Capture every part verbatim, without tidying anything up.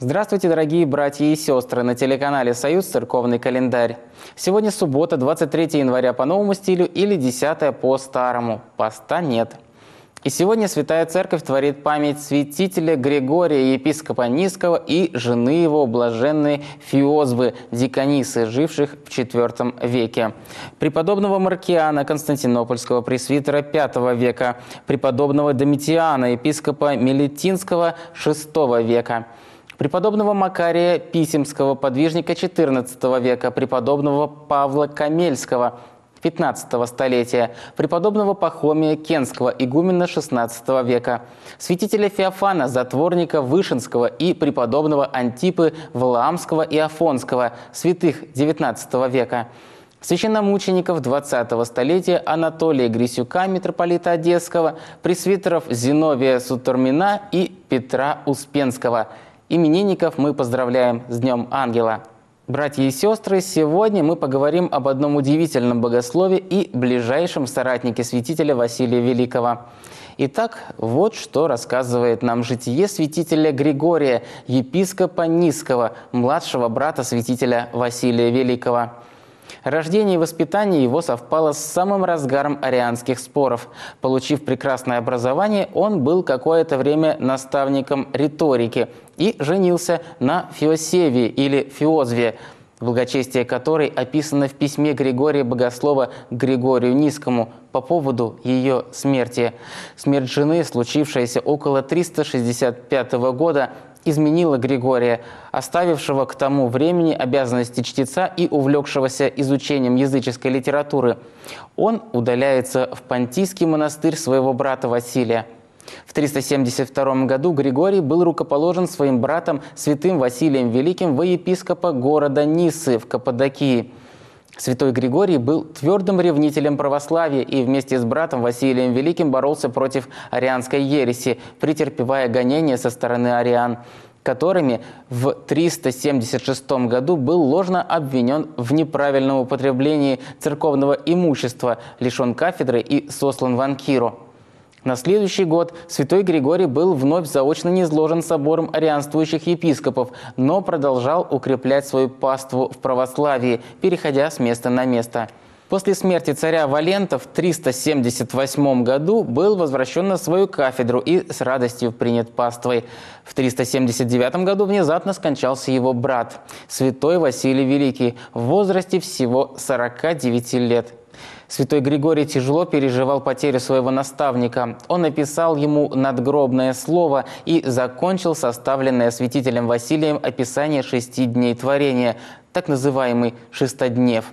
Здравствуйте, дорогие братья и сестры! На телеканале «Союз. Церковный календарь». Сегодня суббота, двадцать третье января по новому стилю или десятое по старому. Поста нет. И сегодня Святая Церковь творит память святителя Григория, епископа Нисского, и жены его, блаженной Феозвы, диконисы, живших в четвёртом веке. Преподобного Маркиана, константинопольского пресвитера пятого века. Преподобного Домитиана, епископа Мелетинского шестого века. Преподобного Макария Писемского, подвижника четырнадцатого века, преподобного Павла Камельского, пятнадцатого столетия, преподобного Пахомия Кенского, игумена шестнадцатого века, святителя Феофана, затворника Вышинского и преподобного Антипы Валаамского и Афонского, святых девятнадцатого века, священномучеников двадцатого столетия Анатолия Грисюка, митрополита Одесского, пресвитеров Зиновия Сутормина и Петра Успенского. Именинников мы поздравляем с Днем Ангела. Братья и сестры, сегодня мы поговорим об одном удивительном богослове и ближайшем соратнике святителя Василия Великого. Итак, вот что рассказывает нам житие святителя Григория, епископа Нисского, младшего брата святителя Василия Великого. Рождение и воспитание его совпало с самым разгаром арианских споров. Получив прекрасное образование, он был какое-то время наставником риторики и женился на Феосевии или Феозве, благочестие которой описано в письме Григория Богослова к Григорию Нисскому по поводу ее смерти. Смерть жены, случившаяся около триста шестьдесят пятого года, изменила Григория, оставившего к тому времени обязанности чтеца и увлекшегося изучением языческой литературы. Он удаляется в Понтийский монастырь своего брата Василия. В триста семьдесят втором году Григорий был рукоположен своим братом святым Василием Великим во епископа города Ниссы в Каппадокии. Святой Григорий был твердым ревнителем православия и вместе с братом Василием Великим боролся против арианской ереси, претерпевая гонения со стороны ариан, которыми в триста семьдесят шестом году был ложно обвинен в неправильном употреблении церковного имущества, лишен кафедры и сослан в Анкиру. На следующий год святой Григорий был вновь заочно низложен собором арианствующих епископов, но продолжал укреплять свою паству в православии, переходя с места на место. После смерти царя Валента в триста семьдесят восьмом году был возвращен на свою кафедру и с радостью принят паствой. В триста семьдесят девятом году внезапно скончался его брат, святой Василий Великий, в возрасте всего сорока девяти лет. Святой Григорий тяжело переживал потерю своего наставника. Он написал ему надгробное слово и закончил составленное святителем Василием описание шести дней творения, так называемый «шестоднев».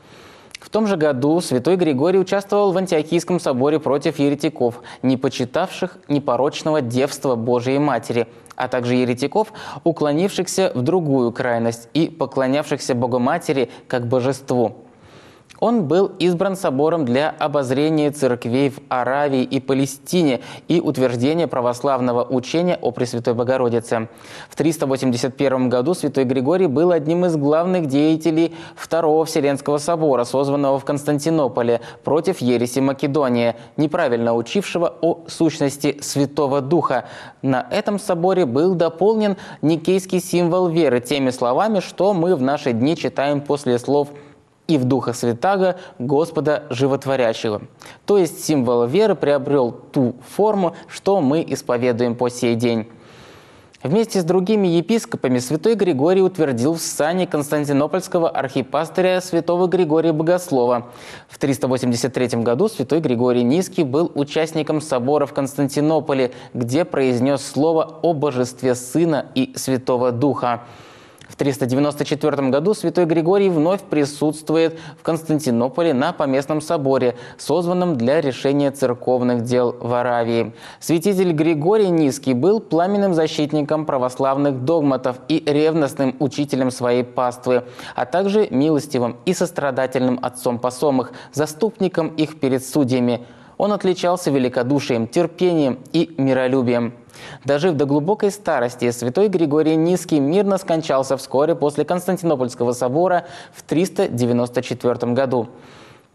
В том же году святой Григорий участвовал в Антиохийском соборе против еретиков, не почитавших непорочного девства Божией Матери, а также еретиков, уклонившихся в другую крайность и поклонявшихся Богоматери как божеству. Он был избран собором для обозрения церквей в Аравии и Палестине и утверждения православного учения о Пресвятой Богородице. В триста восемьдесят первом году святой Григорий был одним из главных деятелей Второго Вселенского собора, созванного в Константинополе против ереси Македония, неправильно учившего о сущности Святого Духа. На этом соборе был дополнен никейский символ веры теми словами, что мы в наши дни читаем после слов «и в Духа Святаго, Господа Животворящего». То есть символ веры приобрел ту форму, что мы исповедуем по сей день. Вместе с другими епископами святой Григорий утвердил в сане константинопольского архипастыря святого Григория Богослова. В триста восемьдесят третьем году святой Григорий Нисский был участником собора в Константинополе, где произнес слово о божестве Сына и Святого Духа. В триста девяносто четвёртом году святой Григорий вновь присутствует в Константинополе на Поместном соборе, созванном для решения церковных дел в Аравии. Святитель Григорий Нисский был пламенным защитником православных догматов и ревностным учителем своей паствы, а также милостивым и сострадательным отцом посомых, заступником их перед судьями. Он отличался великодушием, терпением и миролюбием. Дожив до глубокой старости, святой Григорий Нисский мирно скончался вскоре после Константинопольского собора в триста девяносто четвёртом году.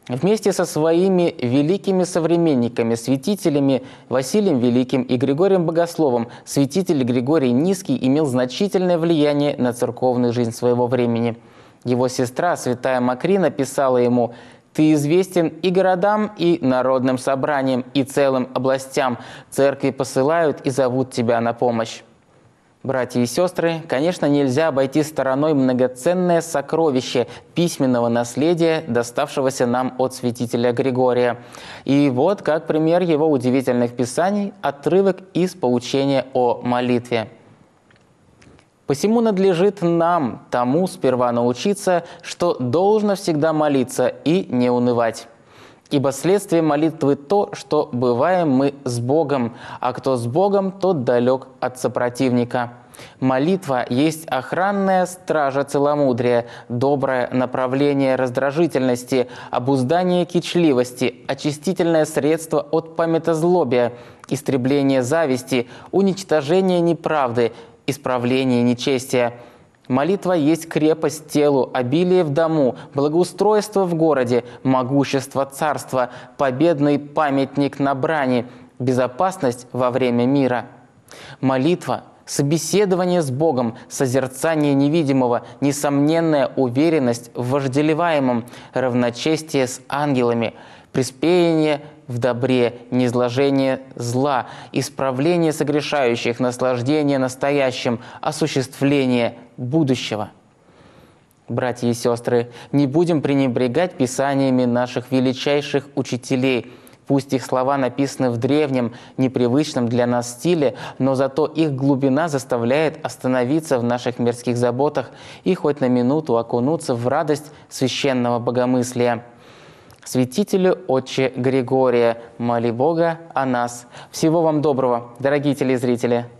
Вместе со своими великими современниками, святителями Василием Великим и Григорием Богословом, святитель Григорий Низкий имел значительное влияние на церковную жизнь своего времени. Его сестра, святая Макрина, писала ему: «Ты известен и городам, и народным собраниям, и целым областям. Церкви посылают и зовут тебя на помощь». Братья и сестры, конечно, нельзя обойти стороной многоценное сокровище письменного наследия, доставшегося нам от святителя Григория. И вот, как пример его удивительных писаний, отрывок из поучения о молитве. «Посему надлежит нам тому сперва научиться, что должно всегда молиться и не унывать. Ибо следствие молитвы то, что бываем мы с Богом, а кто с Богом, тот далек от сопротивника. Молитва есть охранная стража целомудрия, доброе направление раздражительности, обуздание кичливости, очистительное средство от памятозлобия, истребление зависти, уничтожение неправды, исправление нечестия. Молитва есть крепость телу, обилие в дому, благоустройство в городе, могущество царства, победный памятник на брани, безопасность во время мира. Молитва – собеседование с Богом, созерцание невидимого, несомненная уверенность в вожделеваемом, равночестие с ангелами, приспеяние в добре, низложение зла, исправление согрешающих, наслаждение настоящим, осуществление будущего. Братья и сестры, не будем пренебрегать писаниями наших величайших учителей. Пусть их слова написаны в древнем, непривычном для нас стиле, но зато их глубина заставляет остановиться в наших мирских заботах и хоть на минуту окунуться в радость священного богомыслия. Святителю Отче Григория, моли Бога о нас. Всего вам доброго, дорогие телезрители!